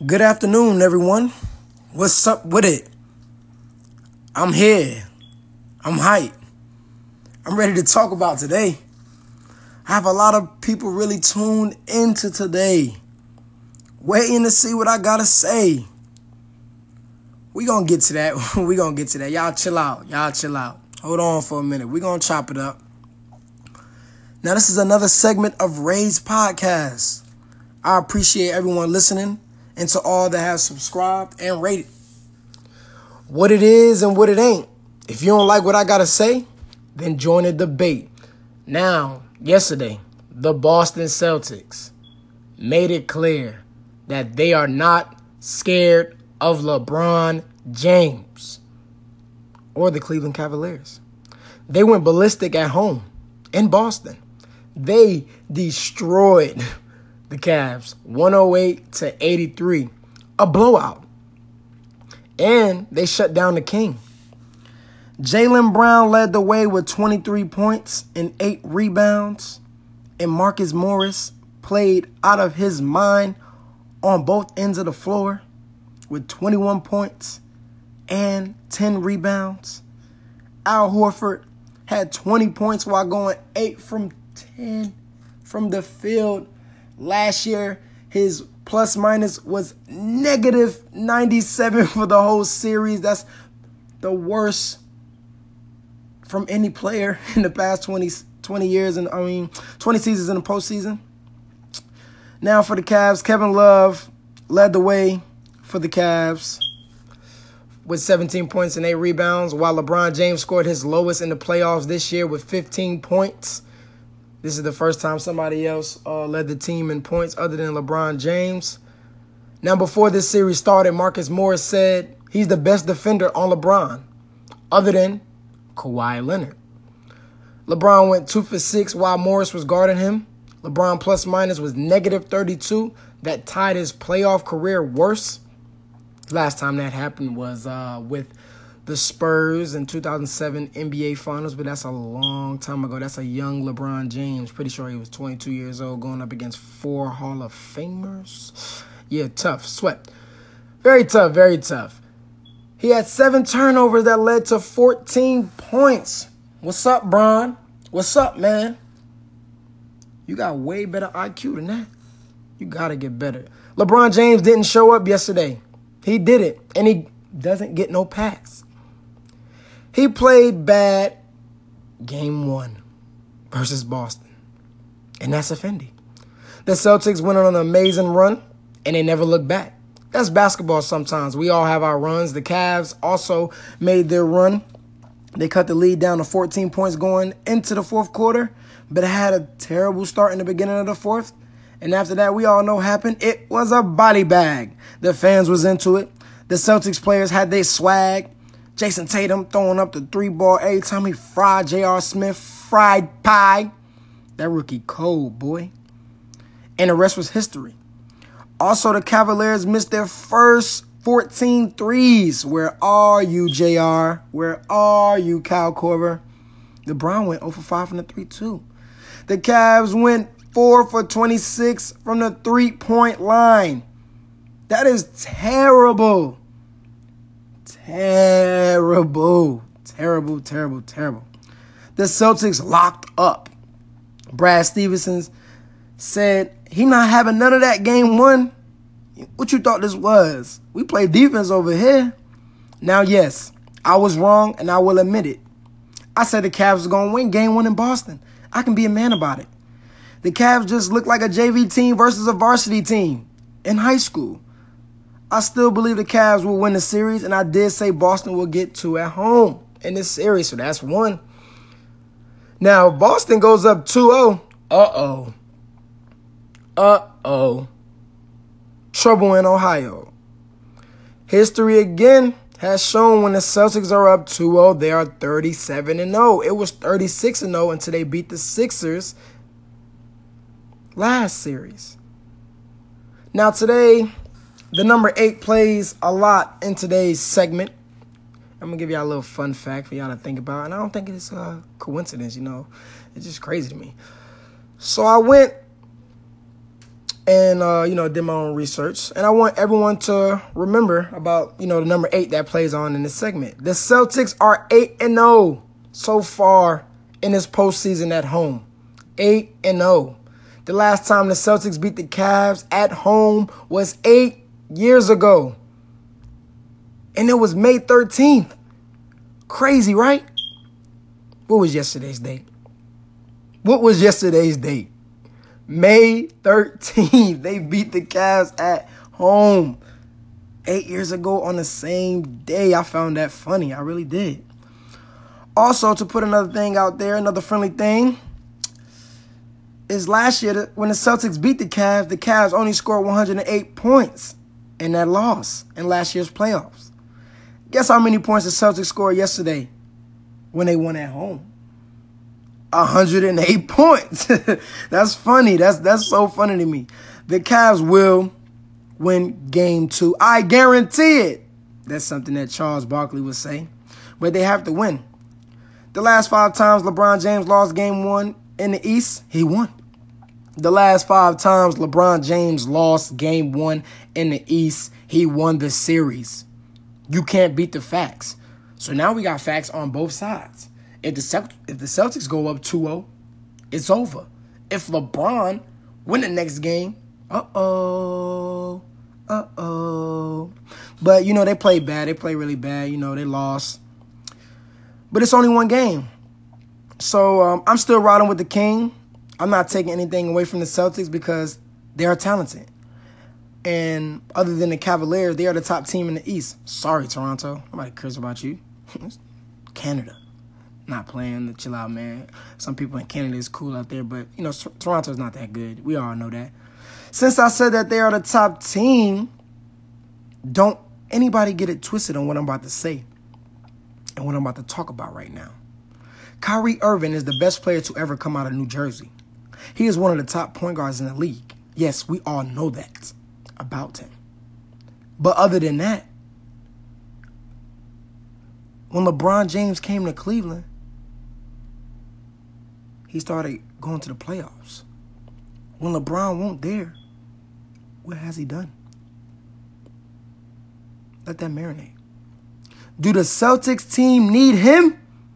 Good afternoon, everyone. What's up with it? I'm here. I'm hyped. I'm ready to talk about today. I have a lot of people really tuned into today, waiting to see what I gotta say. We gonna get to that. We gonna get to that. Y'all chill out. Hold on for a minute. We gonna chop it up. Now, this is another segment of Ray's podcast. I appreciate everyone listening and to all that have subscribed and rated. What it is and what it ain't. If you don't like what I gotta say, then join the debate. Now, yesterday, the Boston Celtics made it clear that they are not scared of LeBron James or the Cleveland Cavaliers. They went ballistic at home in Boston. They destroyed the Cavs 108-83, a blowout. And they shut down the King. Jaylen Brown led the way with 23 points and 8 rebounds. And Marcus Morris played out of his mind on both ends of the floor with 21 points and 10 rebounds. Al Horford had 20 points while going 8 from 10 from the field. Last year, his plus minus was negative 97 for the whole series. That's the worst from any player in the past 20 years, and 20 seasons in the postseason. Now for the Cavs, Kevin Love led the way for the Cavs with 17 points and 8 rebounds, while LeBron James scored his lowest in the playoffs this year with 15 points. This is the first time somebody else led the team in points other than LeBron James. Now, before this series started, Marcus Morris said he's the best defender on LeBron, other than Kawhi Leonard. LeBron went 2 for 6 while Morris was guarding him. LeBron plus minus was negative 32. That tied his playoff career worst. Last time that happened was with the Spurs in 2007 NBA Finals, but that's a long time ago. That's a young LeBron James. Pretty sure he was 22 years old going up against 4 Hall of Famers. Yeah, tough. Sweat. Very tough, very tough. He had 7 turnovers that led to 14 points. What's up, Bron? What's up, man? You got way better IQ than that. You got to get better. LeBron James didn't show up yesterday. He didn't, and he doesn't get no packs. He played bad game 1 versus Boston, and that's offending. The Celtics went on an amazing run, and they never looked back. That's basketball sometimes. We all have our runs. The Cavs also made their run. They cut the lead down to 14 points going into the fourth quarter, but it had a terrible start in the beginning of the fourth. And after that, we all know what happened. It was a body bag. The fans was into it. The Celtics players had their swag. Jason Tatum throwing up the 3-ball every time he fried J.R. Smith. Fried pie. That rookie cold, boy. And the rest was history. Also, the Cavaliers missed their first 14 threes. Where are you, JR? Where are you, Kyle Korver? LeBron went 0 for 5 from the 3, too. The Cavs went 4 for 26 from the 3-point line. That is terrible. Terrible. The Celtics locked up. Brad Stevenson said he not having none of that game 1. What you thought this was? We play defense over here. Now, yes, I was wrong, and I will admit it. I said the Cavs was going to win game 1 in Boston. I can be a man about it. The Cavs just look like a JV team versus a varsity team in high school. I still believe the Cavs will win the series, and I did say Boston will get 2 at home in this series, so that's 1. Now, if Boston goes up 2-0, trouble in Ohio. History again has shown when the Celtics are up 2-0, they are 37-0. It was 36-0 until they beat the Sixers last series. Now today, the number 8 plays a lot in today's segment. I'm going to give y'all a little fun fact for y'all to think about. And I don't think it's a coincidence, It's just crazy to me. So I went and did my own research. And I want everyone to remember about the number 8 that plays on in this segment. The Celtics are 8-0 so far in this postseason at home. 8-0. The last time the Celtics beat the Cavs at home was 8 years ago, and it was May 13th. Crazy, right? What was yesterday's date? May 13th. They beat the Cavs at home 8 years ago on the same day. I found that funny. I really did. Also, to put another thing out there, another friendly thing, is last year when the Celtics beat the Cavs only scored 108 points in that loss in last year's playoffs. Guess how many points the Celtics scored yesterday when they won at home? 108 points. That's funny. That's so funny to me. The Cavs will win game 2. I guarantee it. That's something that Charles Barkley would say. But they have to win. The last 5 times LeBron James lost game 1 in the East, he won. The last 5 times LeBron James lost game 1 in the East, he won the series. You can't beat the facts. So now we got facts on both sides. If the Celtics go up 2-0, it's over. If LeBron win the next game, uh-oh. But, they played bad. They played really bad. They lost. But it's only one game. So I'm still riding with the King. I'm not taking anything away from the Celtics because they are talented. And other than the Cavaliers, they are the top team in the East. Sorry, Toronto. Nobody cares about you. Canada. Not playing. Chill out, man. Some people in Canada is cool out there, but, Toronto's not that good. We all know that. Since I said that they are the top team, don't anybody get it twisted on what I'm about to say and what I'm about to talk about right now. Kyrie Irving is the best player to ever come out of New Jersey. He is one of the top point guards in the league. Yes, we all know that about him. But other than that, when LeBron James came to Cleveland, he started going to the playoffs. When LeBron won't there, what has he done? Let that marinate. Do the Celtics team need him?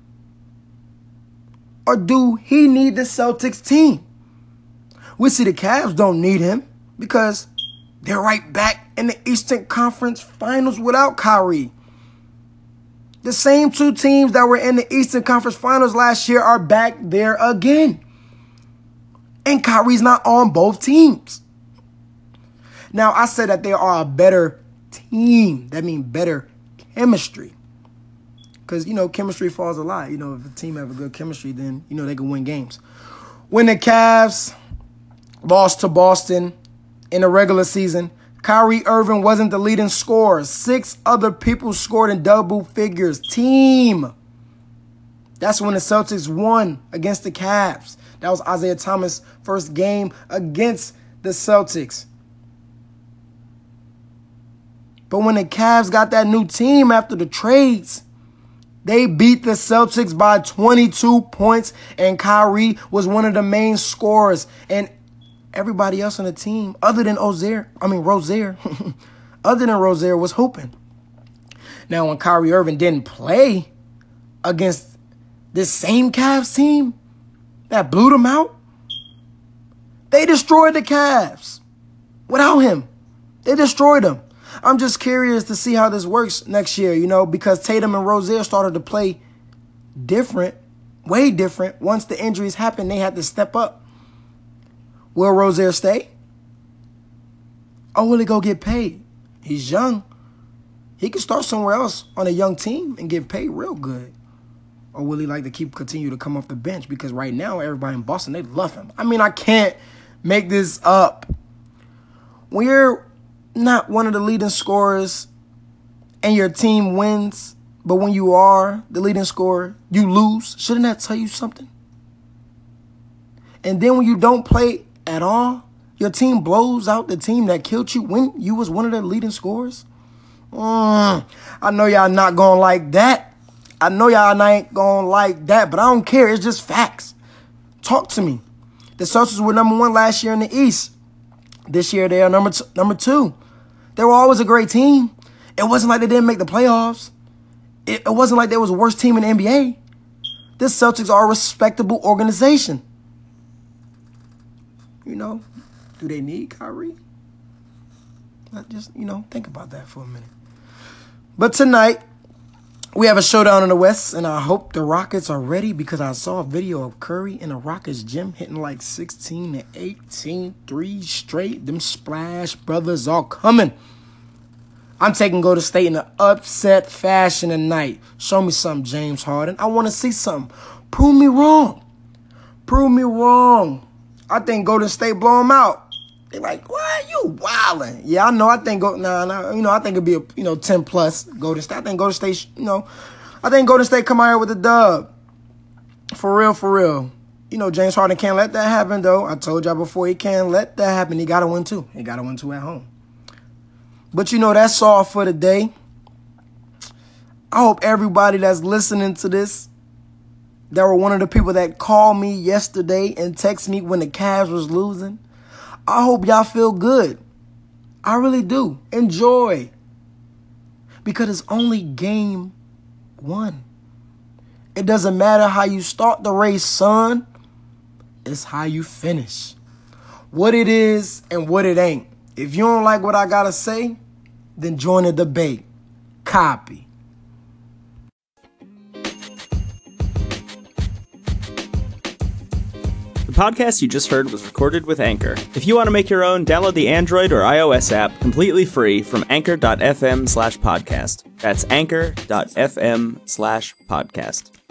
Or do he need the Celtics team? We see the Cavs don't need him because they're right back in the Eastern Conference Finals without Kyrie. The same 2 teams that were in the Eastern Conference Finals last year are back there again. And Kyrie's not on both teams. Now, I said that they are a better team. That means better chemistry. Because, chemistry falls a lot. If a team have a good chemistry, then, they can win games. When the Cavs lost to Boston in the regular season, Kyrie Irving wasn't the leading scorer. 6 other people scored in double figures. Team. That's when the Celtics won against the Cavs. That was Isaiah Thomas' first game against the Celtics. But when the Cavs got that new team after the trades, they beat the Celtics by 22 points, and Kyrie was one of the main scorers. And everybody else on the team, other than Rozier, was hooping. Now, when Kyrie Irving didn't play against this same Cavs team that blew them out, they destroyed the Cavs without him. They destroyed them. I'm just curious to see how this works next year, because Tatum and Rozier started to play different, way different. Once the injuries happened, they had to step up. Will Rozier stay? Or will he go get paid? He's young. He can start somewhere else on a young team and get paid real good. Or will he like to continue to come off the bench? Because right now, everybody in Boston, they love him. I can't make this up. When you're not one of the leading scorers and your team wins, but when you are the leading scorer, you lose, shouldn't that tell you something? And then when you don't play at all, your team blows out the team that killed you when you was one of the leading scorers? I know y'all not going to like that. I know y'all ain't going to like that, but I don't care. It's just facts. Talk to me. The Celtics were number 1 last year in the East. This year, they are number two. They were always a great team. It wasn't like they didn't make the playoffs. It wasn't like they was the worst team in the NBA. The Celtics are a respectable organization. You know, do they need Kyrie? Just, think about that for a minute. But tonight, we have a showdown in the West, and I hope the Rockets are ready because I saw a video of Curry in the Rockets gym hitting like 16 to 18 threes straight. Them Splash Brothers are coming. I'm taking Golden State in an upset fashion tonight. Show me something, James Harden. I want to see something. Prove me wrong. Prove me wrong. I think Golden State blow them out. They're like, what? You wildin'. Yeah, I know. I think I think it'd be a 10 plus Golden State. I think Golden State, I think Golden State come out here with a dub. For real. James Harden can't let that happen, though. I told y'all before, he can't let that happen. He got to win, too. He got to win, too, at home. But, that's all for today. I hope everybody that's listening to this, that were one of the people that called me yesterday and texted me when the Cavs was losing, I hope y'all feel good. I really do. Enjoy. Because it's only game 1. It doesn't matter how you start the race, son. It's how you finish. What it is and what it ain't. If you don't like what I got to say, then join the debate. Copy. The podcast you just heard was recorded with Anchor. If you want to make your own, download the Android or iOS app completely free from anchor.fm/podcast. That's anchor.fm/podcast.